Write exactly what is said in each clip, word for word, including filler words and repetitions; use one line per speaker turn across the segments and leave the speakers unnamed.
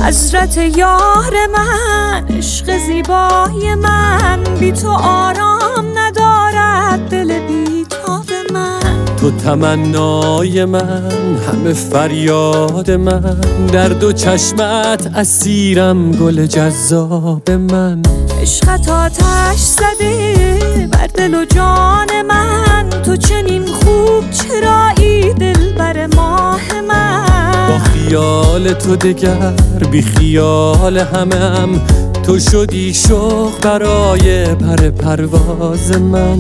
حضرت یار من، عشق زیبای من، بی تو آرام ندارد دل بی تاب من.
تو تمنای من، همه فریاد من، در دو چشمت اسیرم گل جذاب من.
عشقت آتش زده بر دل و جان من، تو چنین خوب چرایی دلبر ماه من.
با خیال تو دگر بی خیال همم، تو شدی شوق برای پر پرواز من.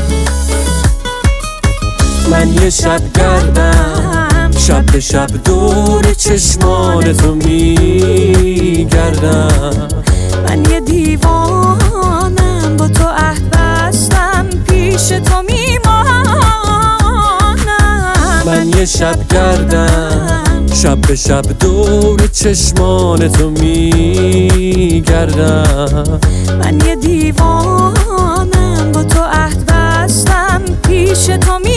من یه شب گردم، شب به شب دور چشمان تو میگردم.
من یه دیوانم، با تو عهد بستم، پیش تو میمانم.
من یه شب گردم، شب به شب دور چشمان تو میگردم.
من یه دیوانم، با تو عهد بستم، پیش تو میمانم.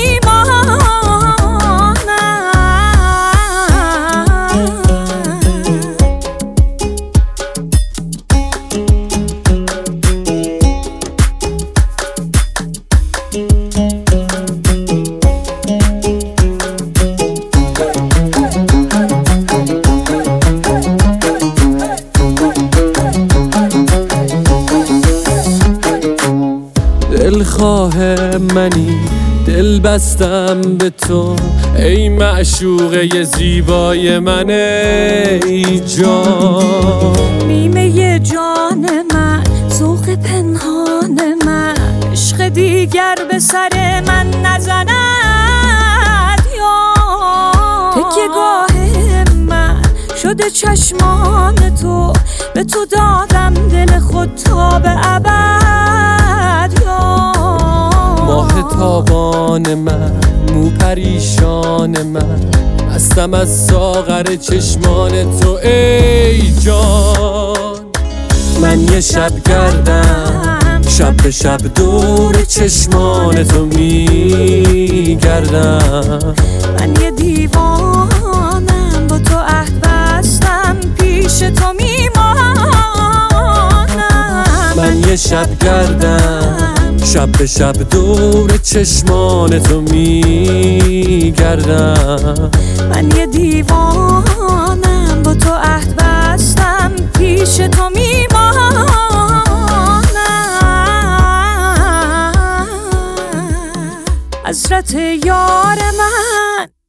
دلخواه منی، دل بستم به تو، ای معشوقه زیبای من، ای جان.
نیمه جان من، ذوق پنهان من، عشق دیگر به سر من نزند یا. تکیه گاه من شده چشمان تو، به تو دادم دل خود تا به ابد یا.
ماه تابان من، مو پریشان من، مستم از ساغر چشمان تو ای جان. من یه شب گردم، شب به شب دور چشمان تو میگردم.
من یه دیوانم، با تو عهد بستم، پیش تو میمانم.
من یه شب گردم، شب به شب دور چشمان تو میگردم.
من یه دیوانم، با تو عهد بستم، پیش تو میمانم. حضرت یار من.